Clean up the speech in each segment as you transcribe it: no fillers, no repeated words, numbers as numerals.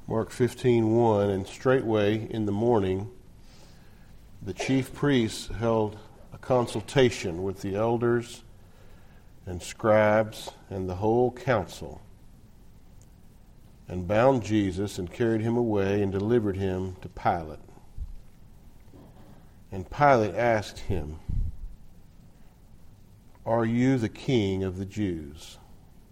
Mark 15:1, and straightway in the morning the chief priests held a consultation with the elders and scribes and the whole council, and bound Jesus and carried him away and delivered him to Pilate. And Pilate asked him, "Are you the king of the Jews?"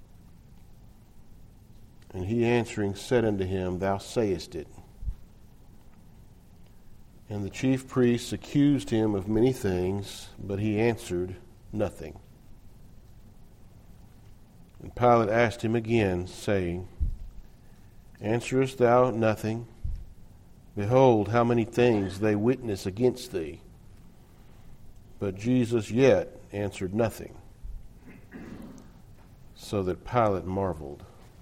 And he answering said unto him, "Thou sayest it." And the chief priests accused him of many things, but he answered nothing. And Pilate asked him again, saying, "Answerest thou nothing? Behold, how many things they witness against thee." But Jesus yet answered nothing, so that Pilate marveled.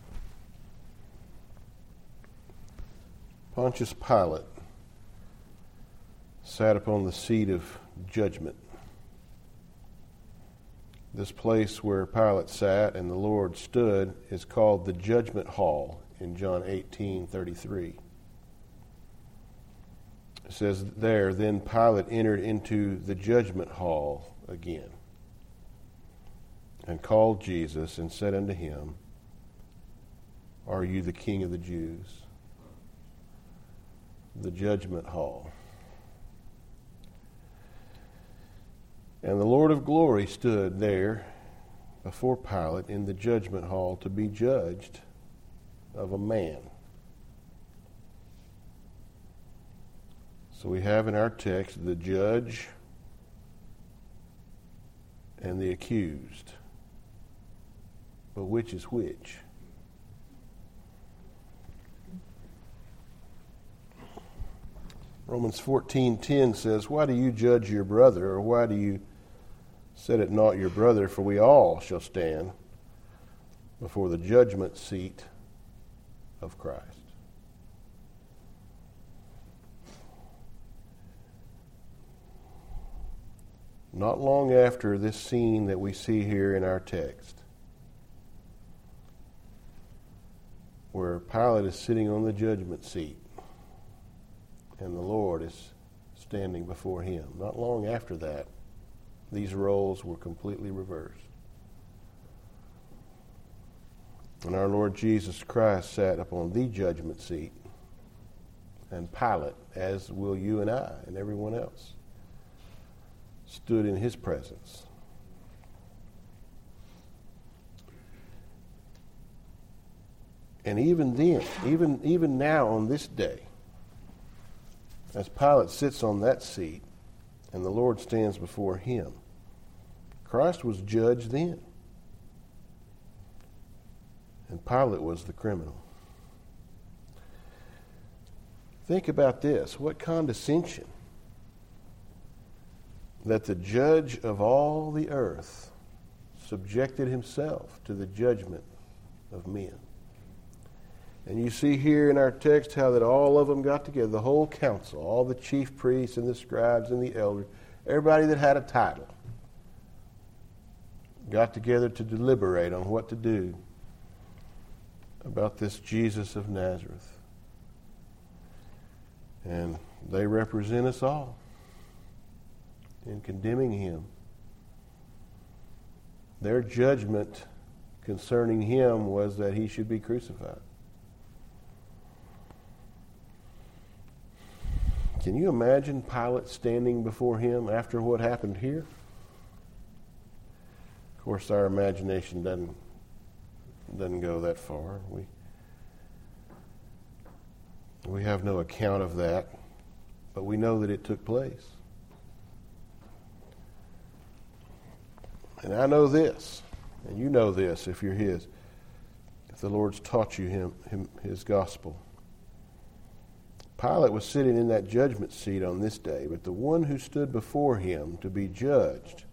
Pontius Pilate sat upon the seat of judgment. This place where Pilate sat and the Lord stood is called the judgment hall in John 18:33. It says there, "Then Pilate entered into the judgment hall again, and called Jesus, and said unto him, Are you the king of the Jews?" The judgment hall. And the Lord of glory stood there before Pilate in the judgment hall to be judged of a man. So we have in our text the judge and the accused. But which is which? Romans 14:10 says, "Why do you judge your brother, or why do you set it not your brother? For we all shall stand before the judgment seat of Christ." Not long after this scene that we see here in our text, where Pilate is sitting on the judgment seat, and the Lord is standing before him. Not long after that, these roles were completely reversed. And our Lord Jesus Christ sat upon the judgment seat, and Pilate, as will you and I and everyone else, stood in his presence. And even then, even now on this day, as Pilate sits on that seat and the Lord stands before him, Christ was judged then. And Pilate was the criminal. Think about this. What condescension that the judge of all the earth subjected himself to the judgment of men. And you see here in our text how that all of them got together, the whole council, all the chief priests and the scribes and the elders, everybody that had a title, got together to deliberate on what to do about this Jesus of Nazareth. And they represent us all in condemning him. Their judgment concerning him was that he should be crucified. Can you imagine Pilate standing before him after what happened here? Of course, our imagination doesn't go that far. We have no account of that, but we know that it took place. And I know this, and you know this if you're his, if the Lord's taught you his gospel. Pilate was sitting in that judgment seat on this day, but the one who stood before him to be judged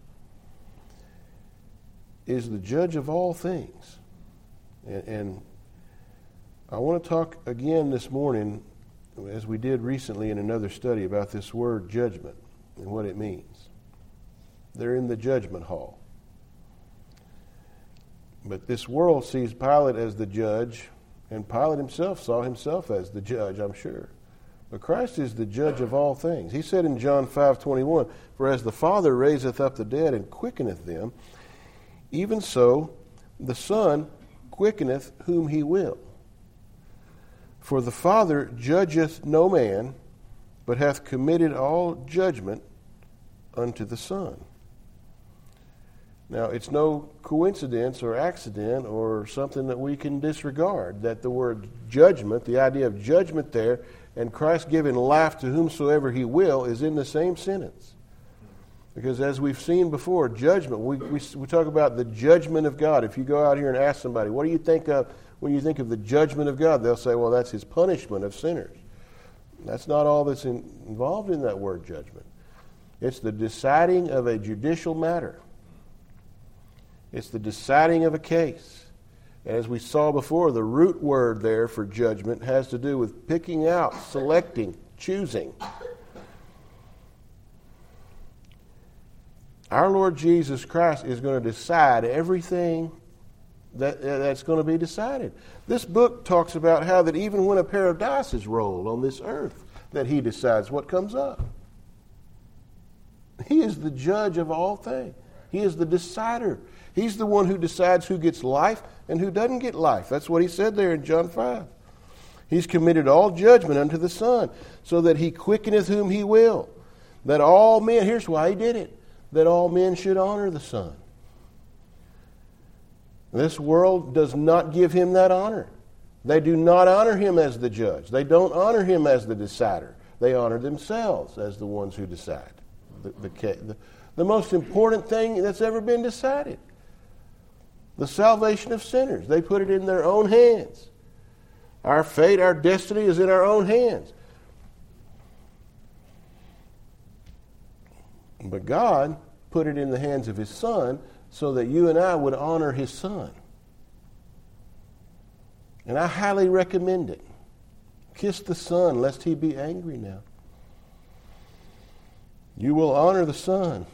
is the judge of all things. And I want to talk again this morning, as we did recently in another study, about this word judgment and what it means. They're in the judgment hall. But this world sees Pilate as the judge, And Pilate himself saw himself as the judge, I'm sure. But Christ is the judge of all things. He said in John 5:21, "For as the Father raiseth up the dead and quickeneth them, even so the Son quickeneth whom he will. For the Father judgeth no man, but hath committed all judgment unto the Son." Now, it's no coincidence or accident or something that we can disregard that the word judgment, the idea of judgment there, and Christ giving life to whomsoever he will is in the same sentence. Because as we've seen before, judgment, we talk about the judgment of God. If you go out here and ask somebody, what do you think of when you think of the judgment of God? They'll say, well, that's his punishment of sinners. That's not all that's involved in that word judgment. It's the deciding of a judicial matter. It's the deciding of a case. As we saw before, the root word there for judgment has to do with picking out, selecting, choosing. Our Lord Jesus Christ is going to decide everything that's going to be decided. This book talks about how that even when a pair of dice is rolled on this earth, that he decides what comes up. He is the judge of all things. He is the decider. He's the one who decides who gets life and who doesn't get life. That's what he said there in John 5. He's committed all judgment unto the Son, so that he quickeneth whom he will. That all men, here's why he did it, that all men should honor the Son. This world does not give him that honor. They do not honor him as the judge. They don't honor him as the decider. They honor themselves as the ones who decide. The most important thing that's ever been decided. The salvation of sinners. They put it in their own hands. Our fate, our destiny is in our own hands. But God put it in the hands of his Son so that you and I would honor his Son. And I highly recommend it. Kiss the Son, lest he be angry now. You will honor the Son.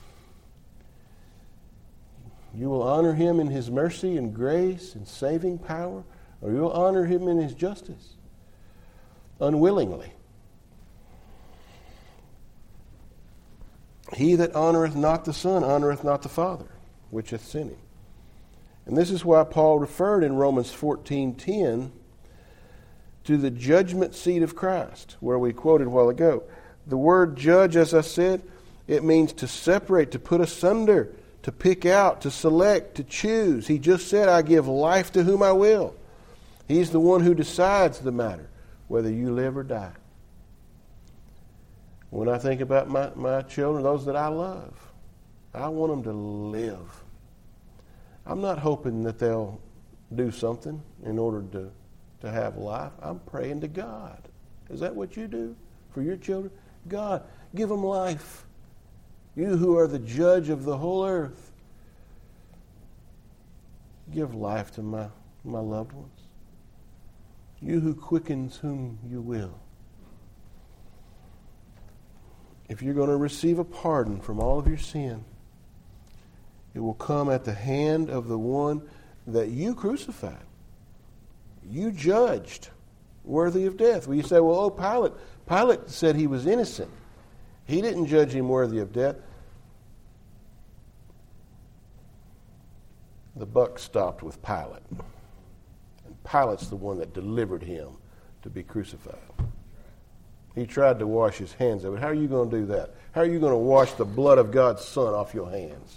You will honor him in his mercy and grace and saving power, or you will honor him in his justice, unwillingly. He that honoreth not the Son honoreth not the Father, which hath sent him. And this is why Paul referred in Romans 14:10 to the judgment seat of Christ, where we quoted a while ago. The word judge, as I said, it means to separate, to put asunder, to pick out, to select, to choose. He just said, I give life to whom I will. He's the one who decides the matter, whether you live or die. When I think about my children, those that I love, I want them to live. I'm not hoping that they'll do something in order to have life. I'm praying to God. Is that what you do for your children? God, give them life. You who are the judge of the whole earth, give life to my loved ones. You who quickens whom you will. If you're going to receive a pardon from all of your sin, it will come at the hand of the one that you crucified. You judged worthy of death. Well, you say, well, Pilate said he was innocent. He didn't judge him worthy of death. The buck stopped with Pilate. And Pilate's the one that delivered him to be crucified. He tried to wash his hands of it. How are you going to do that? How are you going to wash the blood of God's Son off your hands?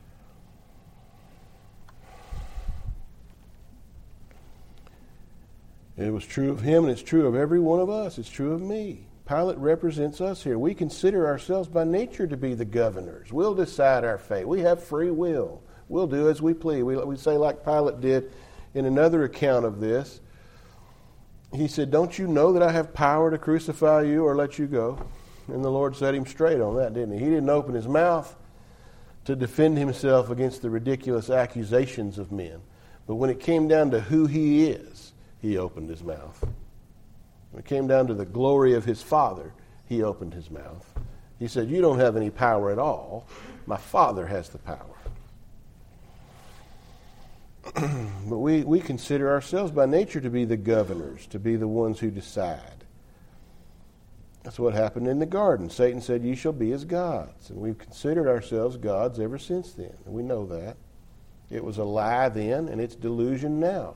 It was true of him, and it's true of every one of us. It's true of me. Pilate represents us here. We consider ourselves by nature to be the governors. We'll decide our fate. We have free will. We'll do as we please. We say like Pilate did in another account of this. He said, don't you know that I have power to crucify you or let you go? And the Lord set him straight on that, didn't he? He didn't open his mouth to defend himself against the ridiculous accusations of men. But when it came down to who he is, he opened his mouth. When it came down to the glory of his Father, he opened his mouth. He said, you don't have any power at all. My Father has the power. But we consider ourselves by nature to be the governors, to be the ones who decide. That's what happened in the garden. Satan said, "You shall be as gods." And we've considered ourselves gods ever since then. And we know that. It was a lie then, and it's delusion now.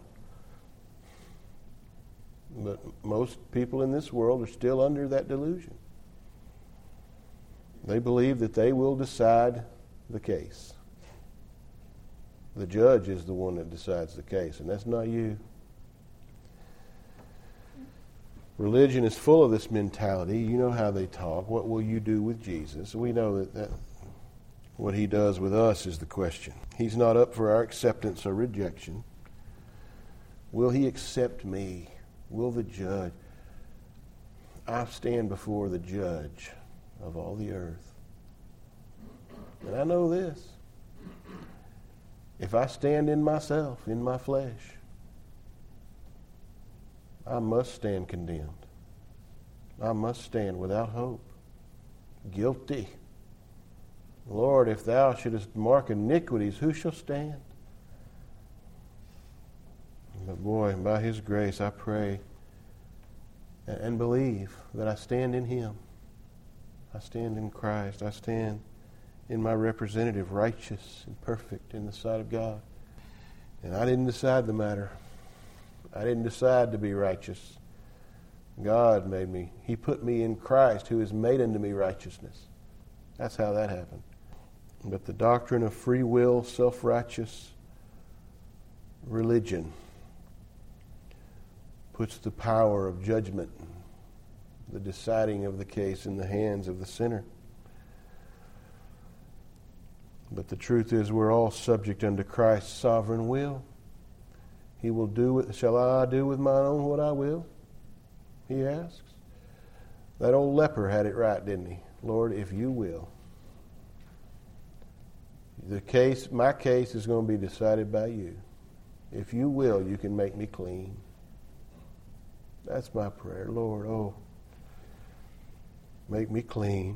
But most people in this world are still under that delusion. They believe that they will decide the case. The judge is the one that decides the case, and that's not you. Religion is full of this mentality. You know how they talk. What will you do with Jesus? We know that what he does with us is the question. He's not up for our acceptance or rejection. Will he accept me? Will the judge? I stand before the judge of all the earth. And I know this. If I stand in myself, in my flesh, I must stand condemned. I must stand without hope. Guilty. Lord, if thou shouldest mark iniquities, who shall stand? But boy, by his grace, I pray and believe that I stand in him. I stand in Christ. I stand in my representative, righteous and perfect in the sight of God. And I didn't decide the matter. I didn't decide to be righteous. God made me. He put me in Christ, who is made unto me righteousness. That's how that happened. But the doctrine of free will, self-righteous religion puts the power of judgment, the deciding of the case, in the hands of the sinner. But the truth is, we're all subject unto Christ's sovereign will. He will do with, shall I do with mine own what I will? He asks. That old leper had it right, didn't he? Lord, if you will. My case is going to be decided by you. If you will, you can make me clean. That's my prayer. Lord, make me clean.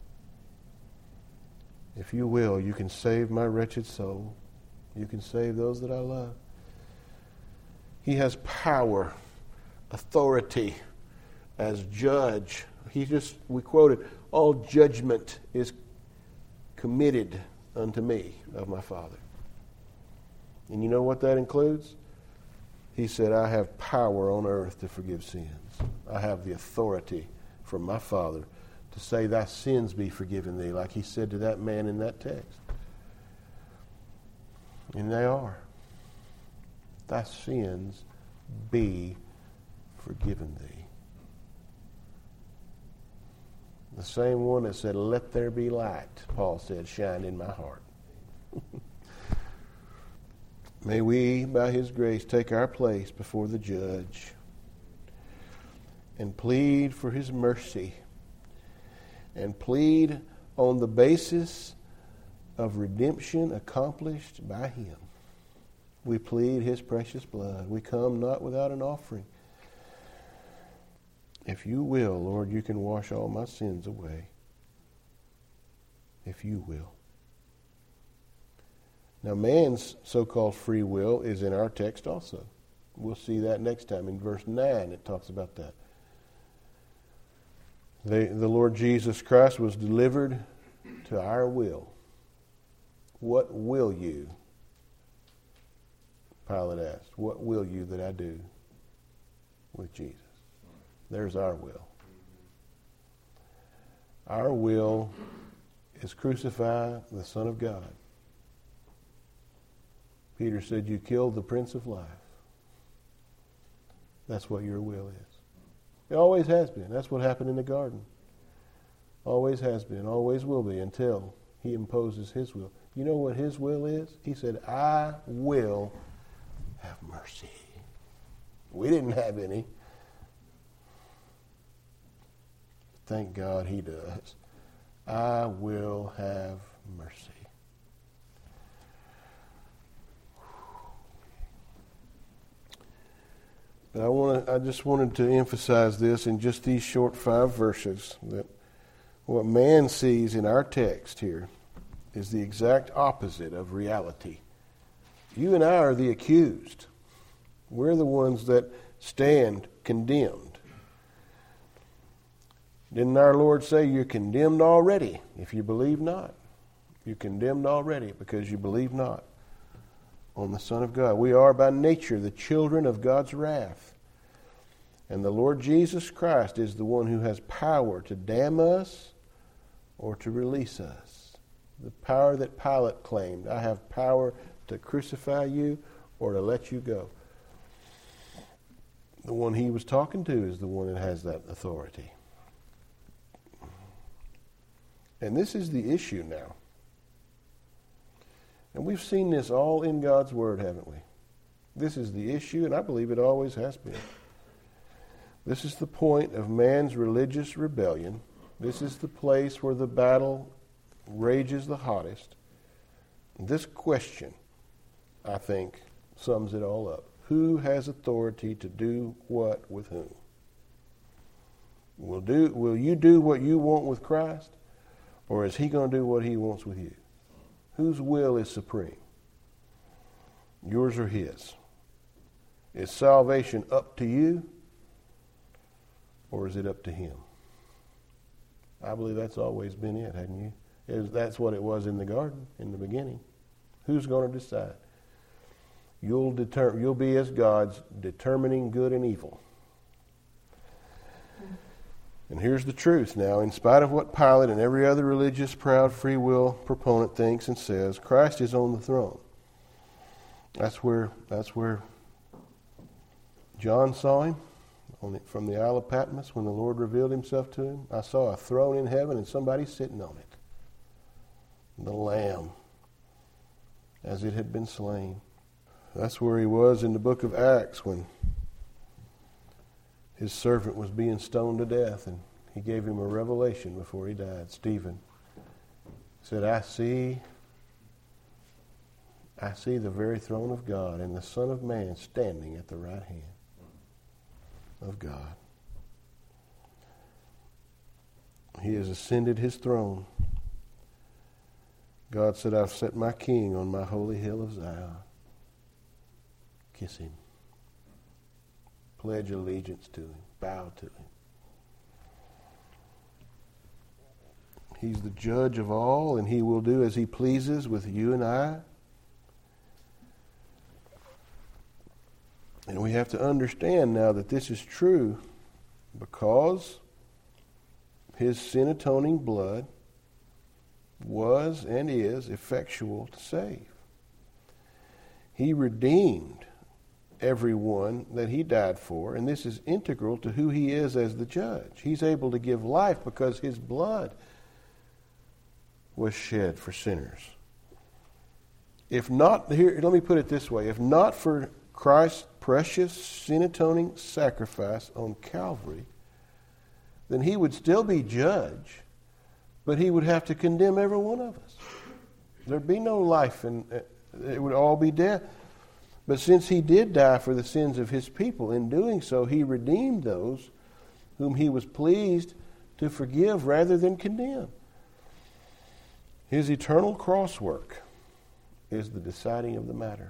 If you will, you can save my wretched soul. You can save those that I love. He has power, authority as judge. We quoted, all judgment is committed unto me of my Father. And you know what that includes? He said, I have power on earth to forgive sins. I have the authority from my Father to say thy sins be forgiven thee, like he said to that man in that text. And they are. Thy sins be forgiven thee. The same one that said, let there be light, Paul said, shine in my heart. May we, by his grace, take our place before the judge and plead for his mercy and plead on the basis of redemption accomplished by him. We plead his precious blood. We come not without an offering. If you will, Lord, you can wash all my sins away. If you will. Now, man's so-called free will is in our text also. We'll see that next time. In verse 9, it talks about that. The Lord Jesus Christ was delivered to our will. What will you? Pilate asked, what will you that I do with Jesus? There's our will. Our will is crucify the Son of God. Peter said, you killed the Prince of Life. That's what your will is. It always has been. That's what happened in the garden. Always has been, always will be, until he imposes his will. You know what his will is? He said, I will have mercy. We didn't have any. Thank God he does. I will have mercy. But I just wanted to emphasize this in just these short 5 verses, that what man sees in our text here is the exact opposite of reality. You and I are the accused. We're the ones that stand condemned. Didn't our Lord say you're condemned already if you believe not? You're condemned already because you believe not on the Son of God. We are by nature the children of God's wrath. And the Lord Jesus Christ is the one who has power to damn us or to release us. The power that Pilate claimed. I have power to crucify you or to let you go. The one he was talking to is the one that has that authority. And this is the issue now. And we've seen this all in God's Word, haven't we? This is the issue, and I believe it always has been. This is the point of man's religious rebellion. This is the place where the battle rages the hottest. This question, I think, sums it all up. Who has authority to do what with whom? Will you do what you want with Christ? Or is he going to do what he wants with you? Whose will is supreme? Yours or his? Is salvation up to you? Or is it up to him? I believe that's always been it, hadn't you? That's what it was in the garden, in the beginning. Who's going to decide? You'll be as God's determining good and evil. And here's the truth now. In spite of what Pilate and every other religious, proud, free will proponent thinks and says, Christ is on the throne. That's where John saw him from the Isle of Patmos when the Lord revealed himself to him. I saw a throne in heaven and somebody sitting on it. The Lamb, as it had been slain. That's where he was in the book of Acts when his servant was being stoned to death, and he gave him a revelation before he died. Stephen said, I see the very throne of God and the Son of Man standing at the right hand of God. He has ascended his throne. God said, I've set my king on my holy hill of Zion. Kiss him. Pledge allegiance to him. Bow to him. He's the judge of all, and he will do as he pleases with you and I. And we have to understand now that this is true because his sin-atoning blood was and is effectual to save. He redeemed everyone that he died for, and this is integral to who he is as the judge. He's able to give life because his blood was shed for sinners. If not, here, let me put it this way, if not for Christ's precious sin-atoning sacrifice on Calvary, then he would still be judge, but he would have to condemn every one of us. There'd be no life, and it would all be death. But since he did die for the sins of his people, in doing so, he redeemed those whom he was pleased to forgive rather than condemn. His eternal cross work is the deciding of the matter.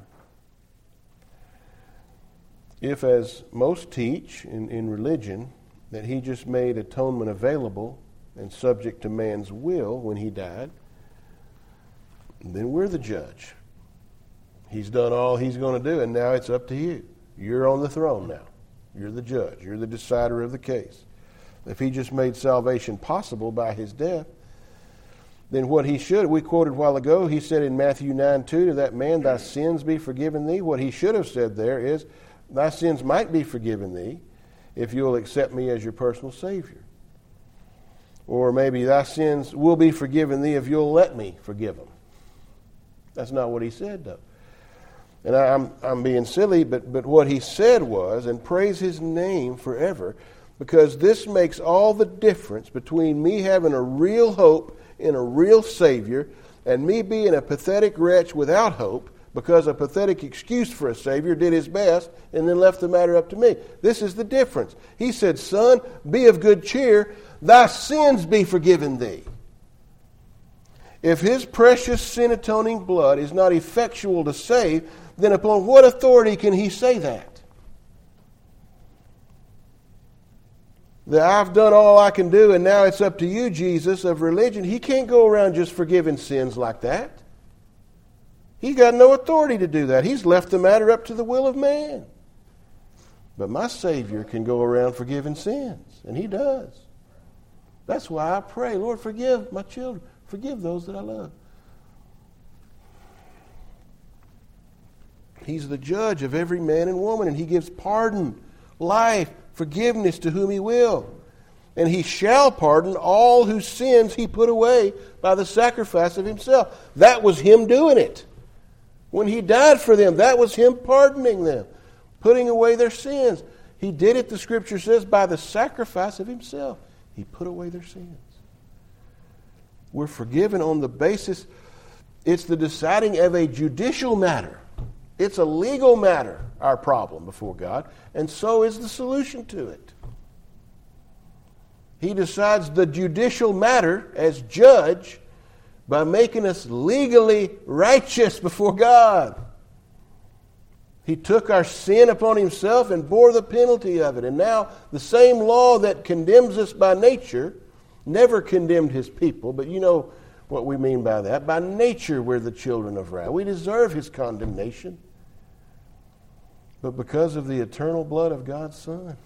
If, as most teach in religion, that he just made atonement available and subject to man's will when he died, then we're the judge. He's done all he's going to do, and now it's up to you. You're on the throne now. You're the judge. You're the decider of the case. If he just made salvation possible by his death, then what he should, we quoted a while ago, he said in Matthew 9:2, to that man, thy sins be forgiven thee. What he should have said there is, thy sins might be forgiven thee if you'll accept me as your personal Savior. Or maybe thy sins will be forgiven thee if you'll let me forgive them. That's not what he said, though. And I'm being silly, but what he said was, and praise his name forever, because this makes all the difference between me having a real hope in a real Savior and me being a pathetic wretch without hope because a pathetic excuse for a Savior did his best and then left the matter up to me. This is the difference. He said, son, be of good cheer, thy sins be forgiven thee. If his precious sin-atoning blood is not effectual to save, then upon what authority can he say that? That I've done all I can do and now it's up to you, Jesus, of religion. He can't go around just forgiving sins like that. He's got no authority to do that. He's left the matter up to the will of man. But my Savior can go around forgiving sins, and he does. That's why I pray, Lord, forgive my children. Forgive those that I love. He's the judge of every man and woman, and he gives pardon, life, forgiveness to whom he will. And he shall pardon all whose sins he put away by the sacrifice of himself. That was him doing it. When he died for them, that was him pardoning them, putting away their sins. He did it, the Scripture says, by the sacrifice of himself. He put away their sins. We're forgiven on the basis, it's the deciding of a judicial matter. It's a legal matter, our problem before God, and so is the solution to it. He decides the judicial matter as judge by making us legally righteous before God. He took our sin upon himself and bore the penalty of it. And now the same law that condemns us by nature never condemned his people, but you know what we mean by that. By nature we're the children of wrath. We deserve his condemnation. But because of the eternal blood of God's Son,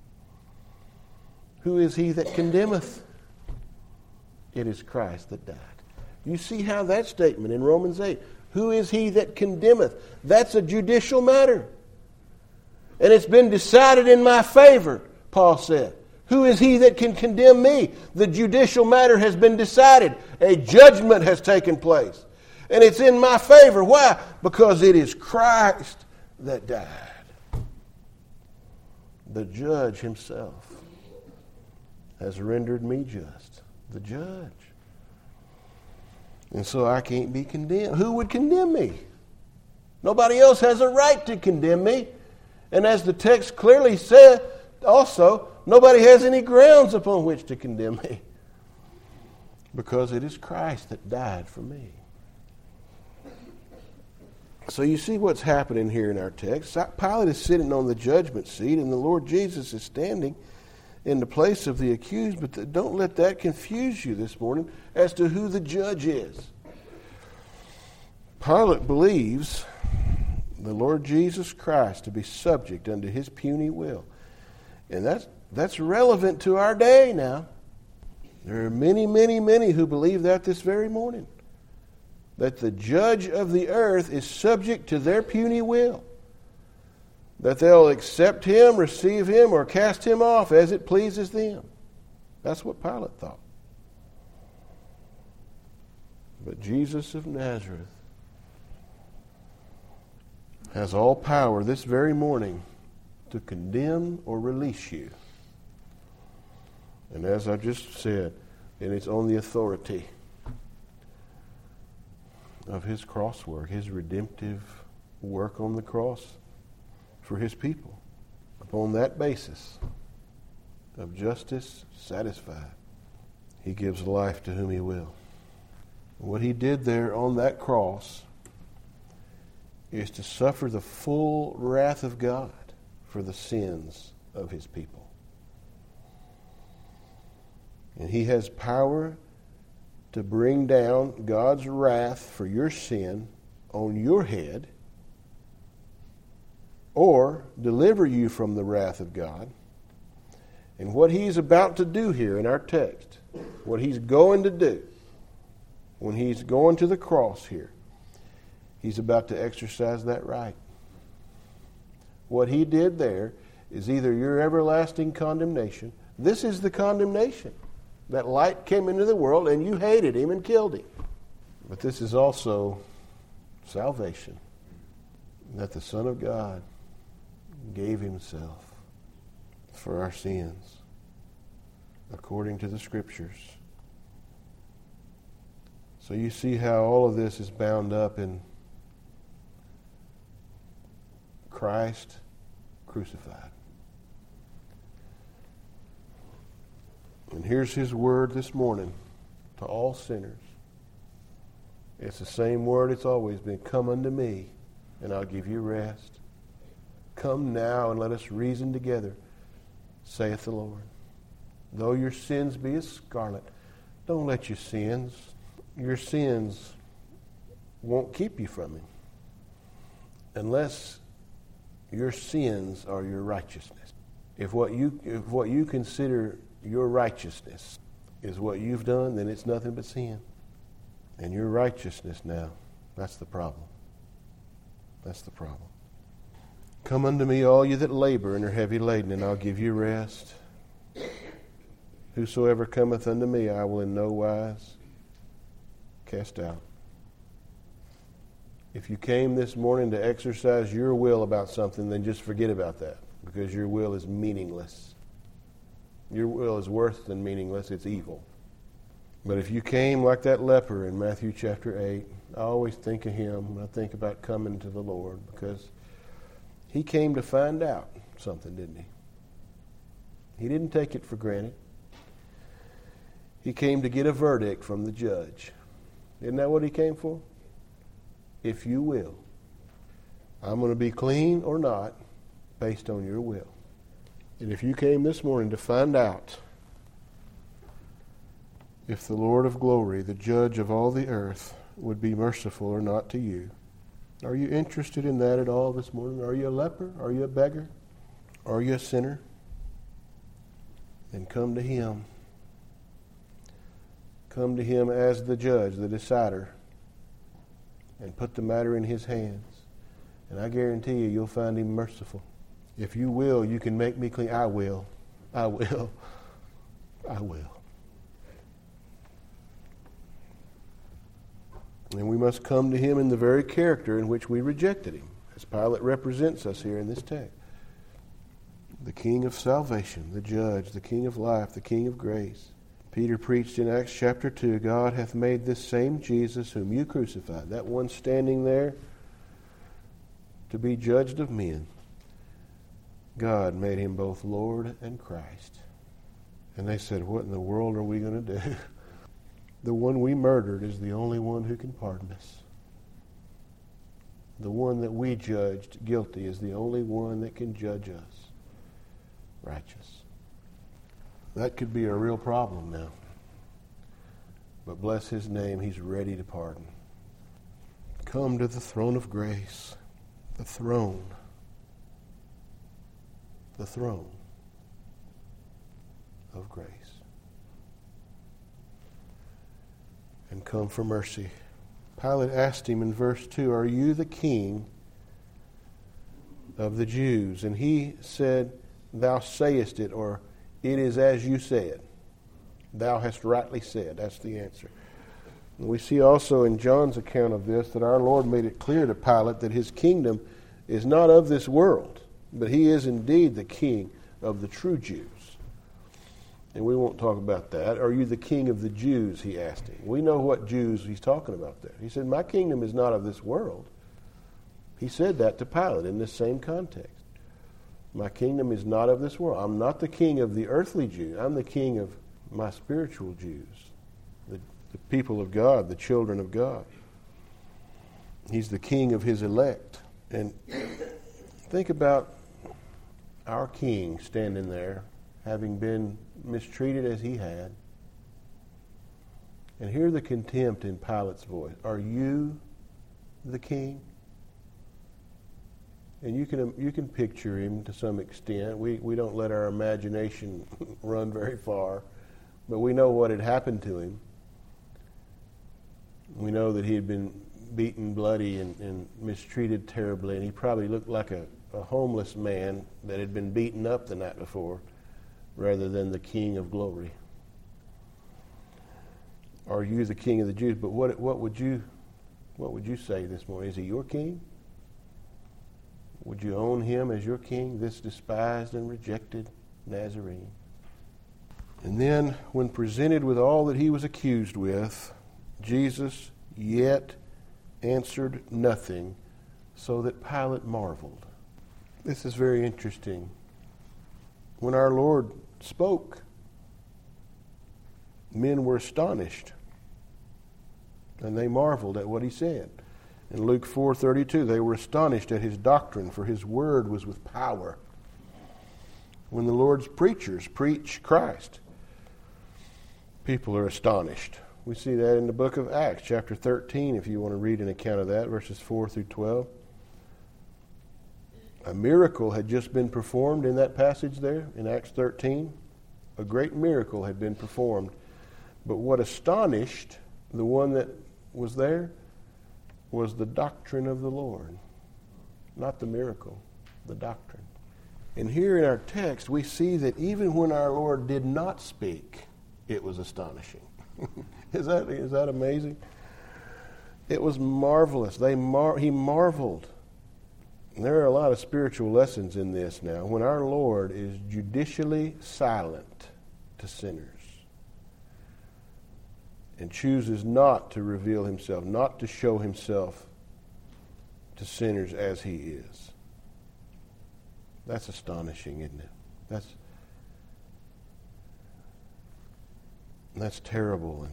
who is he that condemneth? It is Christ that died. You see how that statement in Romans 8, who is he that condemneth? That's a judicial matter. And it's been decided in my favor, Paul said. Who is he that can condemn me? The judicial matter has been decided. A judgment has taken place. And it's in my favor. Why? Because it is Christ that died. The judge himself has rendered me just. The judge. And so I can't be condemned. Who would condemn me? Nobody else has a right to condemn me. And as the text clearly said also, nobody has any grounds upon which to condemn me. Because it is Christ that died for me. So you see what's happening here in our text. Pilate is sitting on the judgment seat and the Lord Jesus is standing in the place of the accused. But don't let that confuse you this morning as to who the judge is. Pilate believes the Lord Jesus Christ to be subject unto his puny will. And that's relevant to our day now. There are many, many, many who believe that this very morning. That the judge of the earth is subject to their puny will. That they'll accept him, receive him, or cast him off as it pleases them. That's what Pilate thought. But Jesus of Nazareth has all power this very morning to condemn or release you. And as I just said, and it's on the authority of his cross work, his redemptive work on the cross for his people. Upon that basis of justice satisfied, he gives life to whom he will. What he did there on that cross is to suffer the full wrath of God for the sins of his people. And he has power to bring down God's wrath for your sin on your head, or deliver you from the wrath of God. And what he's about to do here in our text, what he's going to do when he's going to the cross here, he's about to exercise that right. What he did there is either your everlasting condemnation. This is the condemnation. That light came into the world and you hated him and killed him. But this is also salvation. That the Son of God gave himself for our sins according to the Scriptures. So you see how all of this is bound up in Christ crucified. And here's his word this morning to all sinners. It's the same word it's always been. Come unto me, and I'll give you rest. Come now and let us reason together, saith the Lord. Though your sins be as scarlet, don't let your sins won't keep you from him, unless your sins are your righteousness. If what you consider your righteousness is what you've done, then it's nothing but sin. And your righteousness now, that's the problem. That's the problem. Come unto me, all you that labor and are heavy laden, and I'll give you rest. Whosoever cometh unto me, I will in no wise cast out. If you came this morning to exercise your will about something, then just forget about that, because your will is meaningless. Your will is worse than meaningless. It's evil. But if you came like that leper in Matthew chapter 8, I always think of him when I think about coming to the Lord, because he came to find out something, didn't he? He didn't take it for granted. He came to get a verdict from the judge. Isn't that what he came for? If you will, I'm going to be clean or not based on your will. And if you came this morning to find out if the Lord of glory, the judge of all the earth, would be merciful or not to you, are you interested in that at all this morning? Are you a leper? Are you a beggar? Are you a sinner? Then come to him. Come to him as the judge, the decider, and put the matter in his hands. And I guarantee you, you'll find him merciful. If you will, you can make me clean. I will. I will. I will. And we must come to him in the very character in which we rejected him, as Pilate represents us here in this text. The King of salvation, the judge, the King of life, the King of grace. Peter preached in Acts chapter 2, God hath made this same Jesus whom you crucified, that one standing there to be judged of men. God made him both Lord and Christ. And they said, what in the world are we going to do? The one we murdered is the only one who can pardon us. The one that we judged guilty is the only one that can judge us righteous. That could be a real problem now. But bless his name, he's ready to pardon. Come to the throne of grace. The throne. The throne of grace. And come for mercy. Pilate asked him in verse 2, are you the king of the Jews? And he said, thou sayest it, or it is as you said. Thou hast rightly said. That's the answer. And we see also in John's account of this that our Lord made it clear to Pilate that his kingdom is not of this world, but he is indeed the king of the true Jews. And we won't talk about that. Are you the king of the Jews, he asked him. We know what Jews he's talking about there. He said, my kingdom is not of this world. He said that to Pilate in this same context. My kingdom is not of this world. I'm not the king of the earthly Jews. I'm the king of my spiritual Jews, the people of God, the children of God. He's the king of his elect. And think about our king standing there, having been mistreated as he had. And hear the contempt in Pilate's voice. Are you the king? And you can picture him to some extent. We don't let our imagination run very far, but we know what had happened to him. We know that he had been beaten bloody and mistreated terribly, and he probably looked like a homeless man that had been beaten up the night before, rather than the King of glory. Are you the King of the Jews? But what would you say this morning? Is he your king? Would you own him as your king, this despised and rejected Nazarene? And then, when presented with all that he was accused with, Jesus yet answered nothing, so that Pilate marveled. This is very interesting. When our Lord spoke, men were astonished, and they marveled at what he said. In Luke 4:32, they were astonished at his doctrine, for his word was with power. When the Lord's preachers preach Christ, people are astonished. We see that in the book of Acts, chapter 13, if you want to read an account of that, verses 4 through 12. A miracle had just been performed in that passage there, in Acts 13. A great miracle had been performed. But what astonished the one that was there was the doctrine of the Lord. Not the miracle, the doctrine. And here in our text, we see that even when our Lord did not speak, it was astonishing. Is that amazing? It was marvelous. He marveled. And there are a lot of spiritual lessons in this now. When our Lord is judicially silent to sinners and chooses not to reveal himself, not to show himself to sinners as he is. That's astonishing, isn't it? That's terrible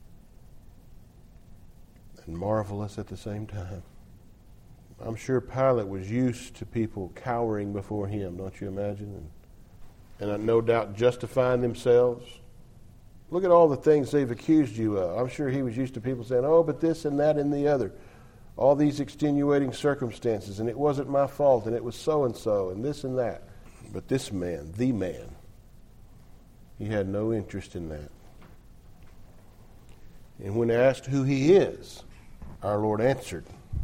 and marvelous at the same time. I'm sure Pilate was used to people cowering before him, don't you imagine? And no doubt justifying themselves. Look at all the things they've accused you of. I'm sure he was used to people saying, oh, but this and that and the other. All these extenuating circumstances, and it wasn't my fault, and it was so-and-so, and this and that. But this man, the man, he had no interest in that. And when asked who he is, our Lord answered.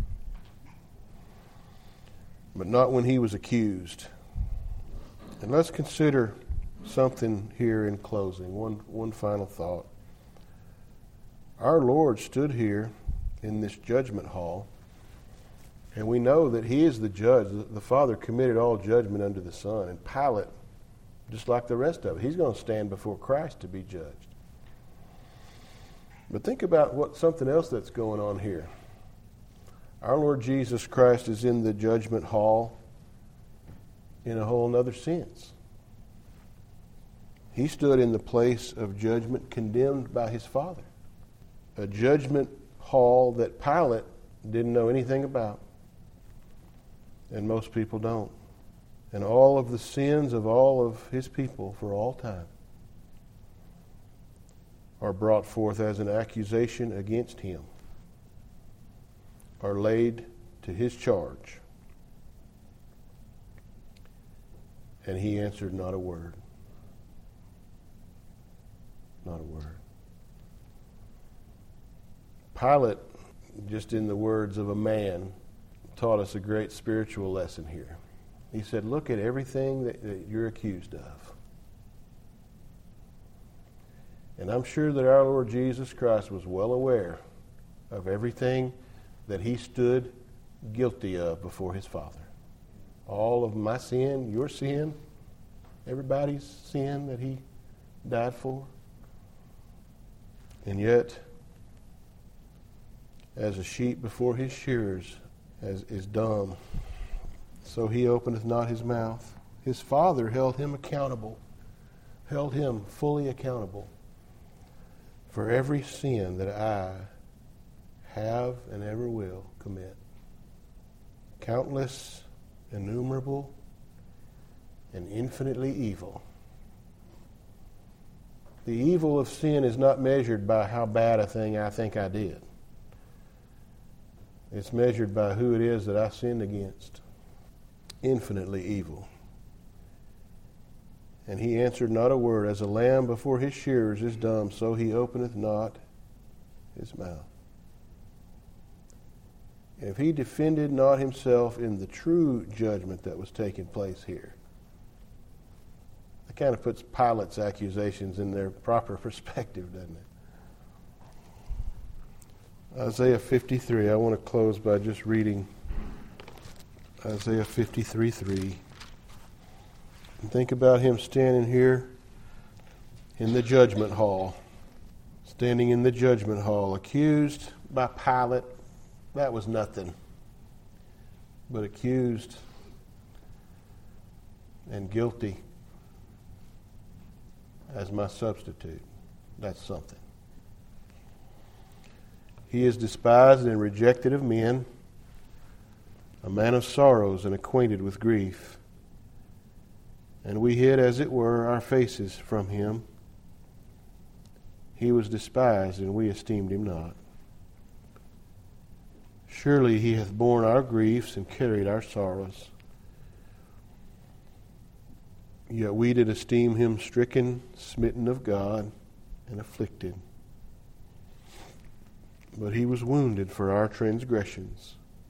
But not when he was accused. And let's consider something here in closing. One final thought. Our Lord stood here in this judgment hall, and we know that he is the judge. The Father committed all judgment unto the Son, and Pilate, just like the rest of it, he's going to stand before Christ to be judged. But think about something else that's going on here. Our Lord Jesus Christ is in the judgment hall in a whole other sense. He stood in the place of judgment condemned by his Father. A judgment hall that Pilate didn't know anything about. And most people don't. And all of the sins of all of his people for all time are brought forth as an accusation against him, are laid to his charge. And he answered not a word. Not a word. Pilate, just in the words of a man, taught us a great spiritual lesson here. He said, look at everything that you're accused of. And I'm sure that our Lord Jesus Christ was well aware of everything that he stood guilty of before his Father. All of my sin, your sin, everybody's sin that he died for. And yet, as a sheep before his shearers is dumb, so he openeth not his mouth. His Father held him accountable, held him fully accountable for every sin that I have and ever will commit. Countless, innumerable, and infinitely evil. The evil of sin is not measured by how bad a thing I think I did. It's measured by who it is that I sinned against. Infinitely evil. And he answered not a word. As a lamb before his shearers is dumb, so he openeth not his mouth. And if he defended not himself in the true judgment that was taking place here, that kind of puts Pilate's accusations in their proper perspective, doesn't it? Isaiah 53. I want to close by just reading Isaiah 53:3. And think about him standing here in the judgment hall. Standing in the judgment hall, accused by Pilate. That was nothing. But accused and guilty as my substitute. That's something. He is despised and rejected of men, a man of sorrows and acquainted with grief. And we hid, as it were, our faces from him. He was despised, and we esteemed him not. Surely he hath borne our griefs and carried our sorrows. Yet we did esteem him stricken, smitten of God, and afflicted. But he was wounded for our transgressions.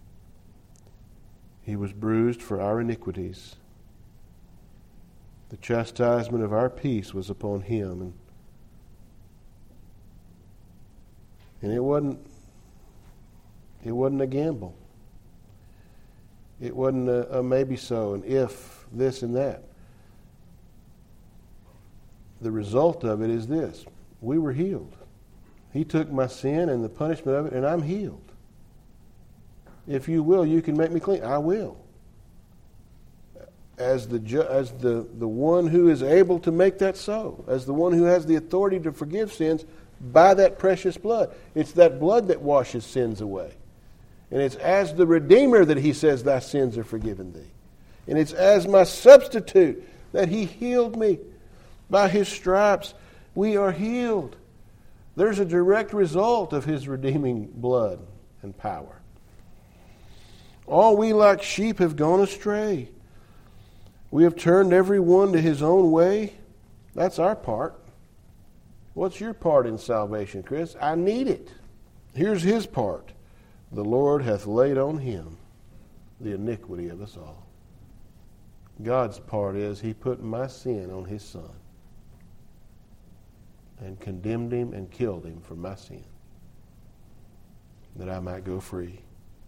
He was bruised for our iniquities. The chastisement of our peace was upon him. And it wasn't a gamble. It wasn't a maybe so, and if, this and that. The result of it is this. We were healed. He took my sin and the punishment of it, and I'm healed. If you will, you can make me clean. I will. As the one who is able to make that so, as the one who has the authority to forgive sins by that precious blood. It's that blood that washes sins away. And it's as the Redeemer that he says, thy sins are forgiven thee. And it's as my substitute that he healed me. By his stripes we are healed. There's a direct result of his redeeming blood and power. All we like sheep have gone astray. We have turned every one to his own way. That's our part. What's your part in salvation, Chris? I need it. Here's his part. The Lord hath laid on him the iniquity of us all. God's part is he put my sin on his son and condemned him and killed him for my sin, that I might go free.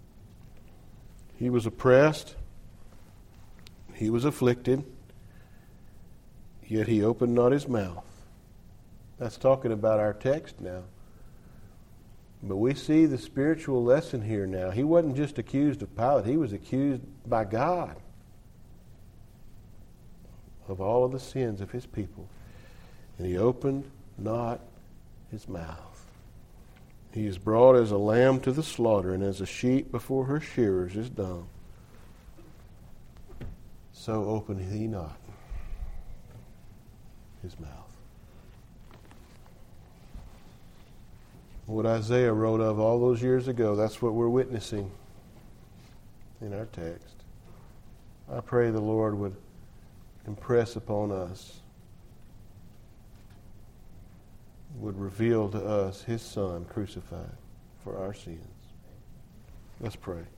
He was oppressed. He was afflicted. Yet he opened not his mouth. That's talking about our text now. But we see the spiritual lesson here now. He wasn't just accused of Pilate. He was accused by God of all of the sins of his people. And he opened not his mouth. He is brought as a lamb to the slaughter, and as a sheep before her shearers is dumb. So opened he not his mouth. What Isaiah wrote of all those years ago, that's what we're witnessing in our text. I pray the Lord would impress upon us, would reveal to us his Son crucified for our sins. Let's pray.